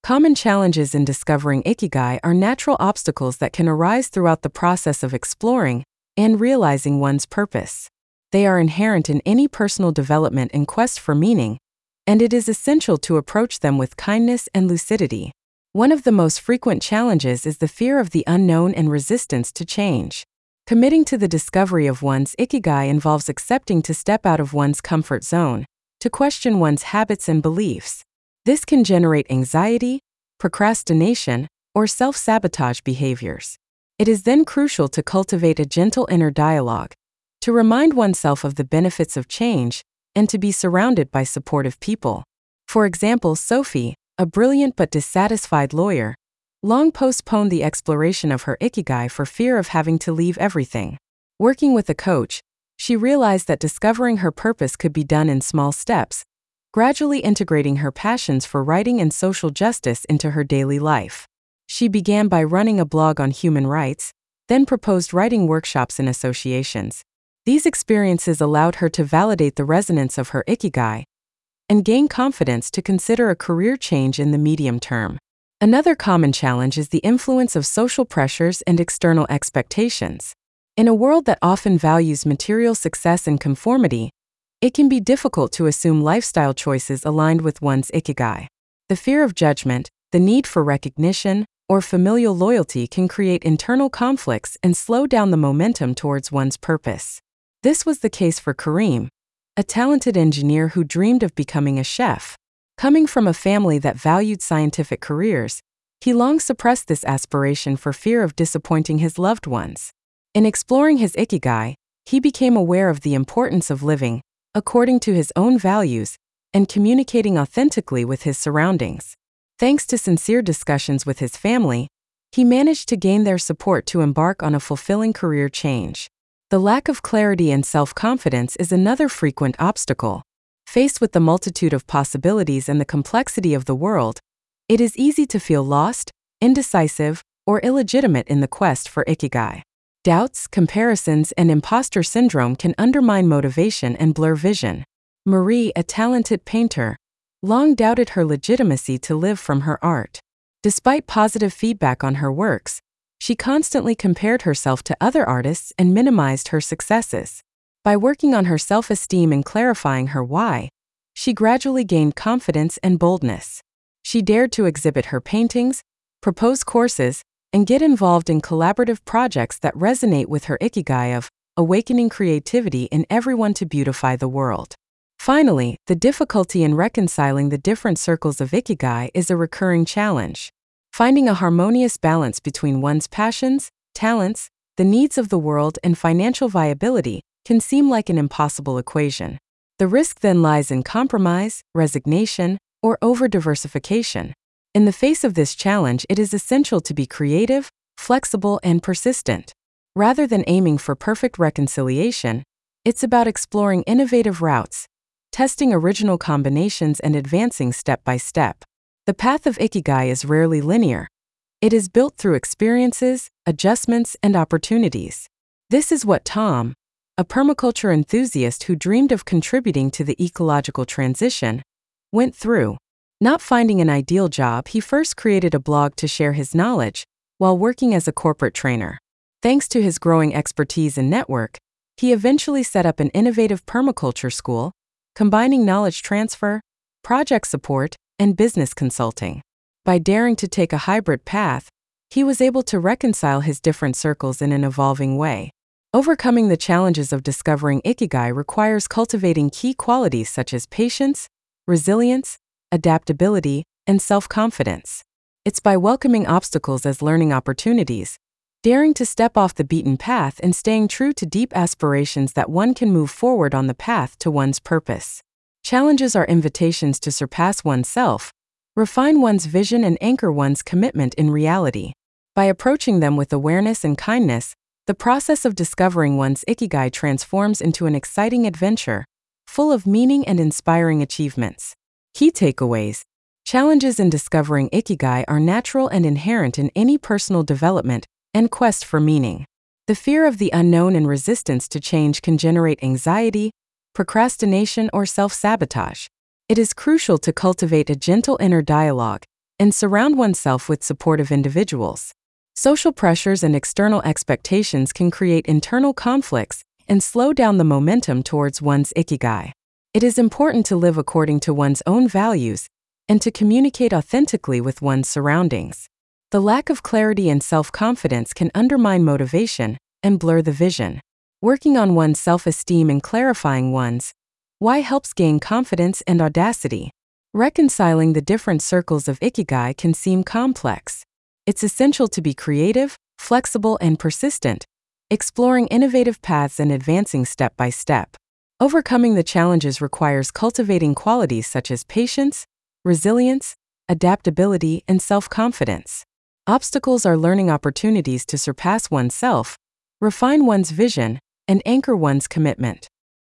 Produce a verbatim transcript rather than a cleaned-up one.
Common challenges in discovering ikigai are natural obstacles that can arise throughout the process of exploring and realizing one's purpose. They are inherent in any personal development and quest for meaning, and it is essential to approach them with kindness and lucidity. One of the most frequent challenges is the fear of the unknown and resistance to change. Committing to the discovery of one's ikigai involves accepting to step out of one's comfort zone, to question one's habits and beliefs. This can generate anxiety, procrastination, or self-sabotage behaviors. It is then crucial to cultivate a gentle inner dialogue, to remind oneself of the benefits of change, and to be surrounded by supportive people. For example, Sophie, a brilliant but dissatisfied lawyer, long postponed the exploration of her ikigai for fear of having to leave everything. Working with a coach, she realized that discovering her purpose could be done in small steps, gradually integrating her passions for writing and social justice into her daily life. She began by running a blog on human rights, then proposed writing workshops in associations. These experiences allowed her to validate the resonance of her ikigai and gain confidence to consider a career change in the medium term. Another common challenge is the influence of social pressures and external expectations. In a world that often values material success and conformity, it can be difficult to assume lifestyle choices aligned with one's ikigai. The fear of judgment, the need for recognition, or familial loyalty can create internal conflicts and slow down the momentum towards one's purpose. This was the case for Kareem, a talented engineer who dreamed of becoming a chef. Coming from a family that valued scientific careers, he long suppressed this aspiration for fear of disappointing his loved ones. In exploring his ikigai, he became aware of the importance of living according to his own values and communicating authentically with his surroundings. Thanks to sincere discussions with his family, he managed to gain their support to embark on a fulfilling career change. The lack of clarity and self-confidence is another frequent obstacle. Faced with the multitude of possibilities and the complexity of the world, it is easy to feel lost, indecisive, or illegitimate in the quest for ikigai. Doubts, comparisons, and imposter syndrome can undermine motivation and blur vision. Marie, a talented painter, long doubted her legitimacy to live from her art. Despite positive feedback on her works, she constantly compared herself to other artists and minimized her successes. By working on her self-esteem and clarifying her why, she gradually gained confidence and boldness. She dared to exhibit her paintings, propose courses, and get involved in collaborative projects that resonate with her ikigai of awakening creativity in everyone to beautify the world. Finally, the difficulty in reconciling the different circles of ikigai is a recurring challenge. Finding a harmonious balance between one's passions, talents, the needs of the world, and financial viability can seem like an impossible equation. The risk then lies in compromise, resignation, or over-diversification. In the face of this challenge, it is essential to be creative, flexible, and persistent. Rather than aiming for perfect reconciliation, it's about exploring innovative routes, testing original combinations, and advancing step by step. The path of ikigai is rarely linear. It is built through experiences, adjustments, and opportunities. This is what Tom, a permaculture enthusiast who dreamed of contributing to the ecological transition, went through. Not finding an ideal job, he first created a blog to share his knowledge while working as a corporate trainer. Thanks to his growing expertise and network, he eventually set up an innovative permaculture school, combining knowledge transfer, project support, and business consulting. By daring to take a hybrid path, he was able to reconcile his different circles in an evolving way. Overcoming the challenges of discovering ikigai requires cultivating key qualities such as patience, resilience, adaptability, and self-confidence. It's by welcoming obstacles as learning opportunities, daring to step off the beaten path, and staying true to deep aspirations that one can move forward on the path to one's purpose. Challenges are invitations to surpass oneself, refine one's vision, and anchor one's commitment in reality. By approaching them with awareness and kindness, the process of discovering one's ikigai transforms into an exciting adventure, full of meaning and inspiring achievements. Key takeaways. Challenges in discovering ikigai are natural and inherent in any personal development and quest for meaning. The fear of the unknown and resistance to change can generate anxiety, procrastination, or self-sabotage. It is crucial to cultivate a gentle inner dialogue and surround oneself with supportive individuals. Social pressures and external expectations can create internal conflicts and slow down the momentum towards one's ikigai. It is important to live according to one's own values and to communicate authentically with one's surroundings. The lack of clarity and self-confidence can undermine motivation and blur the vision. Working on one's self-esteem and clarifying one's why helps gain confidence and audacity. Reconciling the different circles of ikigai can seem complex. It's essential to be creative, flexible, and persistent, exploring innovative paths and advancing step by step. Overcoming the challenges requires cultivating qualities such as patience, resilience, adaptability, and self-confidence. Obstacles are learning opportunities to surpass oneself, refine one's vision, and anchor one's commitment.